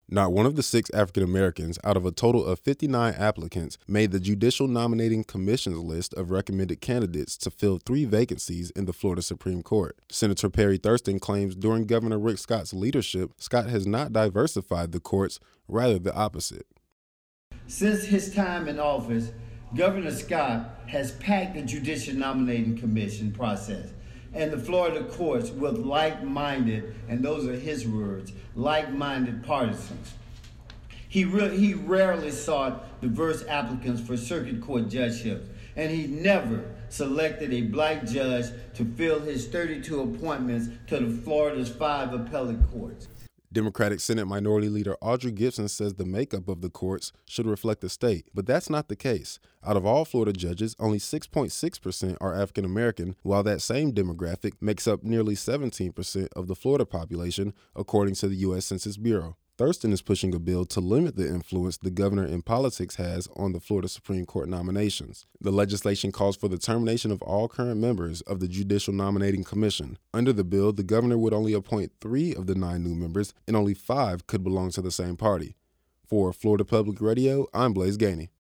Not one of the 6 African Americans out of a total of 59 applicants made the Judicial Nominating Commission's list of recommended candidates to fill 3 vacancies in the Florida Supreme Court. Senator Perry Thurston claims during Governor Rick Scott's leadership, Scott has not diversified the courts, rather the opposite. Since his time in office, Governor Scott has packed the Judicial Nominating Commission process and the Florida courts with like-minded, and those are his words, like-minded partisans. He rarely sought diverse applicants for circuit court judgeships, and he never selected a black judge to fill his 32 appointments to the Florida's 5 appellate courts. Democratic Senate Minority Leader Audrey Gibson says the makeup of the courts should reflect the state, but that's not the case. Out of all Florida judges, only 6.6% are African American, while that same demographic makes up nearly 17% of the Florida population, according to the U.S. Census Bureau. Thurston is pushing a bill to limit the influence the governor in politics has on the Florida Supreme Court nominations. The legislation calls for the termination of all current members of the Judicial Nominating Commission. Under the bill, the governor would only appoint 3 of the 9 new members, and only 5 could belong to the same party. For Florida Public Radio, I'm Blaze Gainey.